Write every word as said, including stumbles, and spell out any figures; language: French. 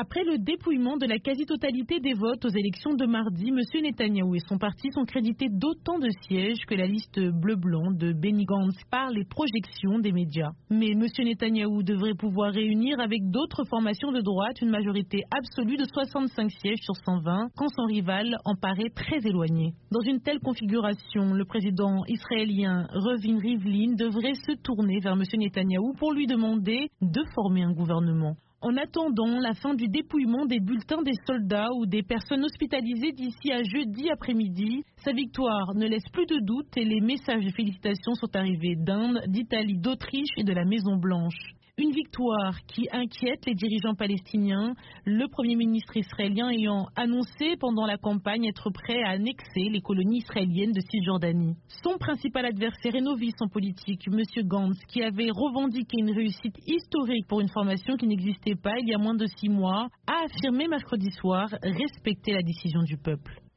Après le dépouillement de la quasi-totalité des votes aux élections de mardi, M. Netanyahou et son parti sont crédités d'autant de sièges que la liste bleu-blanc de Benny Gantz par les projections des médias. Mais M. Netanyahou devrait pouvoir réunir avec d'autres formations de droite une majorité absolue de soixante-cinq sièges sur cent vingt, quand son rival en paraît très éloigné. Dans une telle configuration, le président israélien Reuven Rivlin devrait se tourner vers M. Netanyahou pour lui demander de former un gouvernement. En attendant la fin du dépouillement des bulletins des soldats ou des personnes hospitalisées d'ici à jeudi après-midi, sa victoire ne laisse plus de doute et les messages de félicitations sont arrivés d'Inde, d'Italie, d'Autriche et de la Maison-Blanche. Une victoire qui inquiète les dirigeants palestiniens, le Premier ministre israélien ayant annoncé pendant la campagne être prêt à annexer les colonies israéliennes de Cisjordanie. Son principal adversaire et novice en politique, M. Gantz, qui avait revendiqué une réussite historique pour une formation qui n'existait pas il y a moins de six mois, a affirmé mercredi soir respecter la décision du peuple.